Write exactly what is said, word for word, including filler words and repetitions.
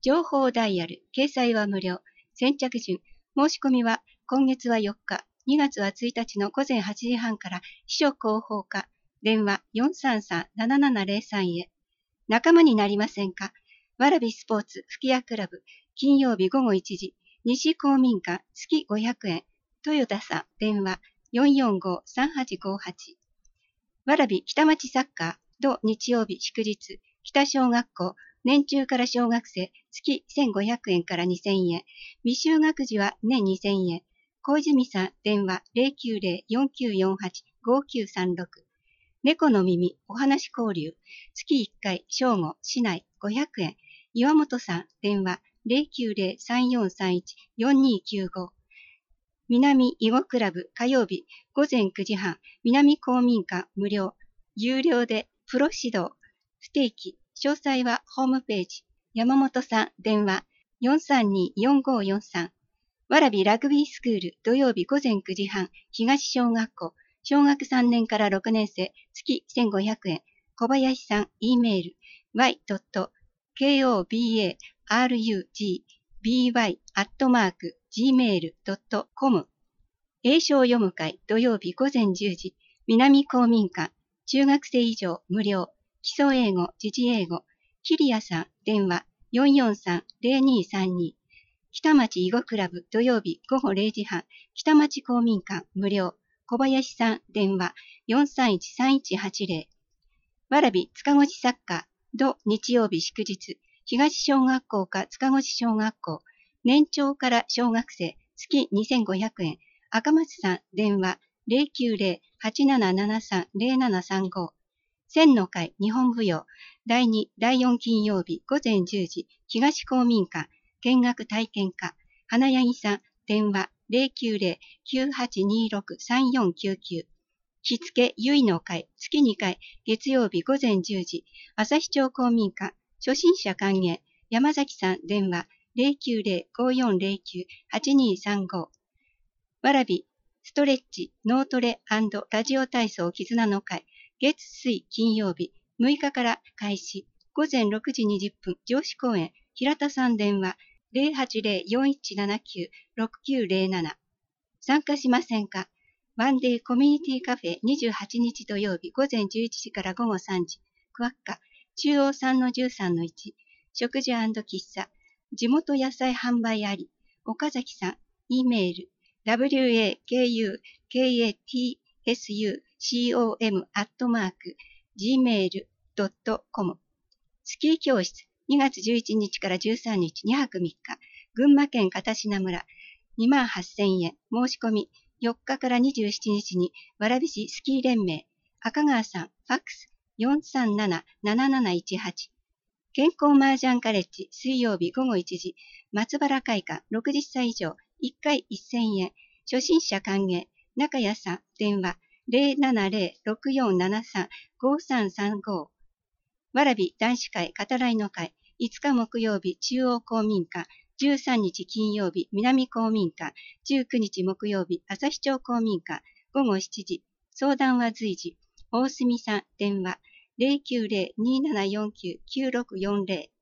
情報ダイヤル、掲載は無料。先着順。申し込みは今月はよっか、にがつはついたちの午前はちじはんから秘書広報課、電話 よんさんさんななななゼロさん へ。仲間になりませんか？わらびスポーツ吹屋クラブ、金曜日午後いちじ、西公民館、月ごひゃくえん。豊田さん、電話 よんよんごさんはちごはち。わらび北町サッカー、土日曜日祝日、北小学校、年中から小学生、月せんごひゃくえんからにせんえん。未就学時は年にせんえん。小泉さん、電話 ゼロきゅうゼロ よんきゅうよんはち ごきゅうさんろく。猫の耳、お話交流、月いっかい、正午、市内ごひゃくえん。岩本さん、電話 ゼロきゅうゼロ さんよんさんいち よんにきゅうご。南囲碁クラブ、火曜日、午前くじはん、南公民館無料、有料でプロ指導、不定期、詳細はホームページ。山本さん、電話 よんさんに よんごよんさん。わらびラグビースクール、土曜日午前くじはん、東小学校、小学さんねんからろくねん生、月せんごひゃくえん。小林さん、E メール、ワイドットコバルグバイ アットマーク ジーメール ドットコム。英書を読む会、土曜日午前じゅうじ、南公民館、中学生以上無料、基礎英語、時事英語、キリアさん、電話 よんよんさんゼロにさんに。北町囲碁クラブ、土曜日午後れいじはん、北町公民館無料、小林さん、電話 よんさんいちさんいちはちゼロ。わらび塚越サッカー、土日曜日祝日、東小学校か塚越小学校、年長から小学生、月にせんごひゃくえん。赤松さん、電話 ゼロきゅうゼロ はちななななさん ゼロななさんご。千の会日本舞踊、だいに、だいよん金曜日午前じゅうじ、東公民館、見学体験課、花柳さん、電話 ゼロきゅうゼロ きゅうはちにろく さんよんきゅうきゅう。着付けゆいの会、月にかい、月曜日午前じゅうじ、旭町公民館、初心者歓迎、山崎さん、電話 ゼロきゅうゼロ ごよんゼロきゅう はちにさんご。わらび、ストレッチ、脳トレ&ラジオ体操絆の会、月水金曜日、むいかから開始、午前ろくじにじゅっぷん、上司公園、平田さん電話、ゼロはちゼロ よんいちななきゅう ろくきゅうゼロなな。参加しませんか？ワンデーコミュニティカフェにじゅうはちにち土曜日午前じゅういちじから午後さんじ、クワッカ、中央 さんのじゅうさんのいち、食事&喫茶、地元野菜販売あり、岡崎さん、E メール、ダブリューエーケーユーケーエーティーエスユーコム アットマーク ジーメール ドットコム。スキー教室、にがつじゅういちにちからじゅうさんにち、にはくみっか、群馬県片品村、にまんはっせんえん、申し込み、よっかからにじゅうしちにちに、蕨市スキー連盟、赤川さん、ファックス よんさんなな なななないちはち。健康麻雀カレッジ、水曜日午後いちじ、松原会館、ろくじゅっさい以上、いっかいせんえん、初心者歓迎、中谷さん、電話、ゼロななゼロ ろくよんななさん ごさんさんご。わらび男子会、語らいの会、いつか木曜日、中央公民館、じゅうさんにち金曜日、南公民館、じゅうくにち木曜日、旭町公民館、午後しちじ、相談は随時、大隅さん、電話、ゼロきゅうゼロ にななよんきゅう きゅうろくよんゼロ。